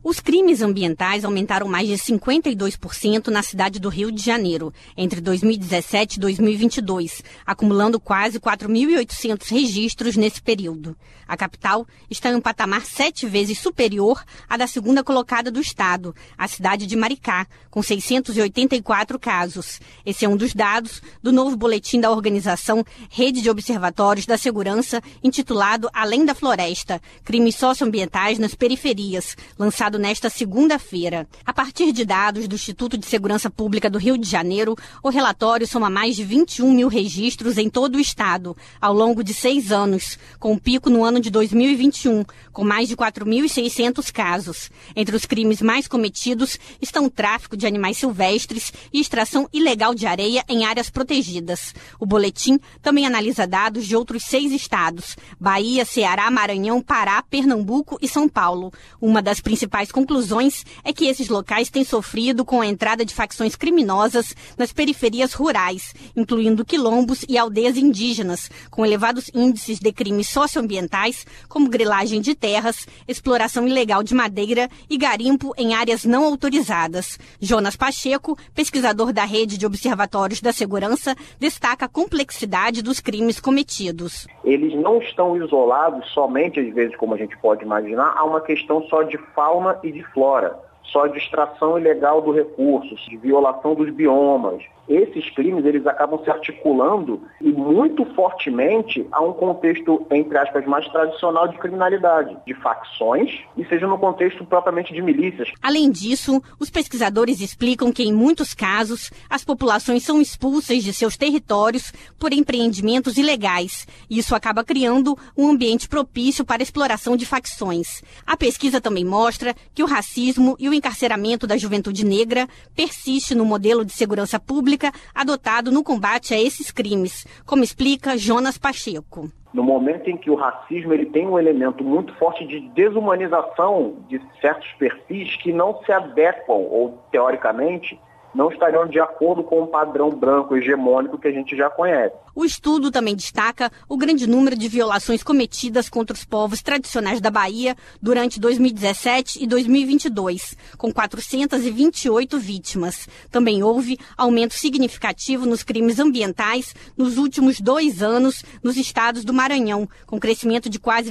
Os crimes ambientais aumentaram mais de 52% na cidade do Rio de Janeiro, entre 2017 e 2022, acumulando quase 4.800 registros nesse período. A capital está em um patamar 7 vezes superior à da segunda colocada do estado, a cidade de Maricá, com 684 casos. Esse é um dos dados do novo boletim da organização Rede de Observatórios da Segurança, intitulado Além da Floresta, Crimes Socioambientais nas Periferias, lançado nesta segunda-feira. A partir de dados do Instituto de Segurança Pública do Rio de Janeiro, o relatório soma mais de 21 mil registros em todo o estado, ao longo de 6 anos, com um pico no ano de 2021, com mais de 4.600 casos. Entre os crimes mais cometidos estão o tráfico de animais silvestres e extração ilegal de areia em áreas protegidas. O boletim também analisa dados de outros 6 estados: Bahia, Ceará, Maranhão, Pará, Pernambuco e São Paulo. Uma das principais conclusões é que esses locais têm sofrido com a entrada de facções criminosas nas periferias rurais, incluindo quilombos e aldeias indígenas, com elevados índices de crimes socioambientais, como grilagem de terras, exploração ilegal de madeira e garimpo em áreas não autorizadas. Jonas Pacheco, pesquisador da Rede de Observatórios da Segurança, destaca a complexidade dos crimes cometidos. Eles não estão isolados somente, às vezes, como a gente pode imaginar, a uma questão só de fauna e de flora, só de extração ilegal do recurso, de violação dos biomas. Esses crimes, eles acabam se articulando e muito fortemente a um contexto, entre aspas, mais tradicional de criminalidade, de facções, e seja no contexto propriamente de milícias. Além disso, os pesquisadores explicam que, em muitos casos, as populações são expulsas de seus territórios por empreendimentos ilegais, e isso acaba criando um ambiente propício para a exploração de facções. A pesquisa também mostra que o racismo e o encarceramento da juventude negra persiste no modelo de segurança pública adotado no combate a esses crimes, como explica Jonas Pacheco. No momento em que o racismo ele tem um elemento muito forte de desumanização de certos perfis que não se adequam, ou teoricamente, não estariam de acordo com o padrão branco hegemônico que a gente já conhece. O estudo também destaca o grande número de violações cometidas contra os povos tradicionais da Bahia durante 2017 e 2022, com 428 vítimas. Também houve aumento significativo nos crimes ambientais nos últimos 2 anos nos estados do Maranhão, com crescimento de quase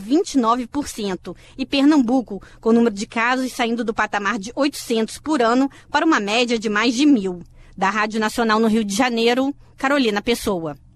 29%, e Pernambuco, com o número de casos saindo do patamar de 800 por ano para uma média de mais de 1.000. Da Rádio Nacional no Rio de Janeiro, Carolina Pessoa.